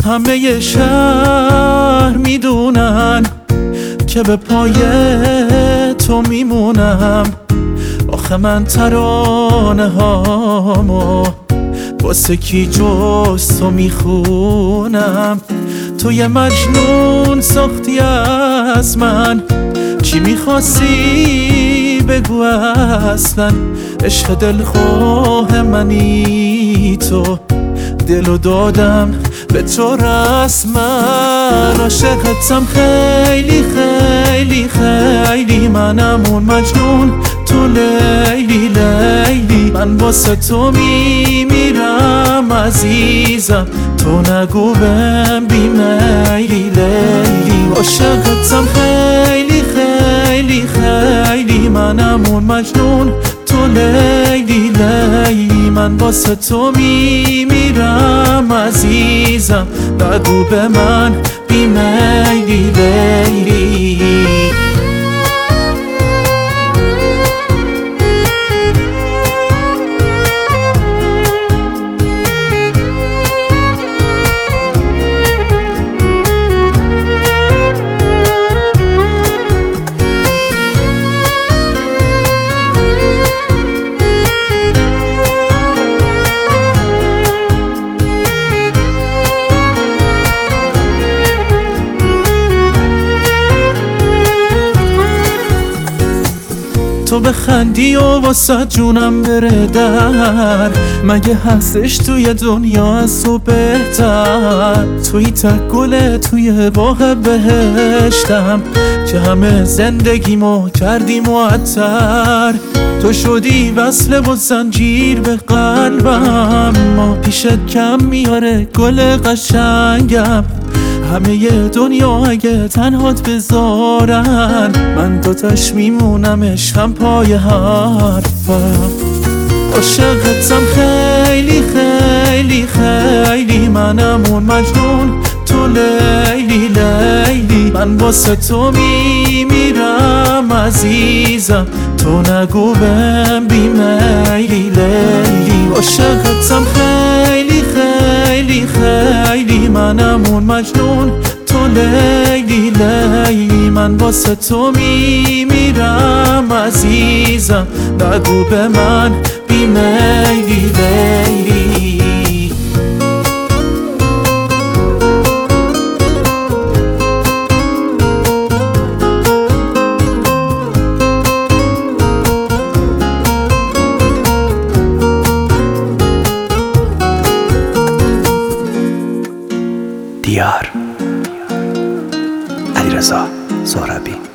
همه شهر میدونن که به پای تو میمونم. آخه من ترانه هامو واسه کی جز تو میخونم. تو یه مجنون ساختی از من، چی میخواستی بگو اصلا؟ عشق دلخواه منی تو، دلو دادم به تو رسما. عاشقتم خیلی خیلی خیلی، منم اون مجنون تو لیلی لیلی. من واسه تو میمیرم عزیزم، تو نگو بهم بی میلی لیلی. عاشقتم خیلی خیلی خیلی، منم اون مجنون تو لیلی لیلی. من واسه تو میمیرم عزیزم، نگو به من بی میلی لیلی. تو بخندی و واسه جونم بره در، مگه هستش توی دنیا از تو بهتر؟ توی تک گله توی باغ بهشتم که همه زندگیمو کردی معطر. تو شدی وصله و زنجیر به قلبم، ما پیشت کم میاره گل قشنگم. همه دنیا اگه تنهات بذارن، من دوتاش میمونم عشقم پای حرفم. عاشقتم خیلی خیلی خیلی، منم اون مجنون تو لیلی لیلی. من واسه تو میمیرم عزیزم، تو نگو بهم بی میلی لیلی. عاشقتم خیلی خیلی خیلی، منم اون مجنون تو لیلی لیلی. من واسه تو میمیرم عزیزم، نگو به من بی میلی لیلی. دیار علیرضا سهرابی.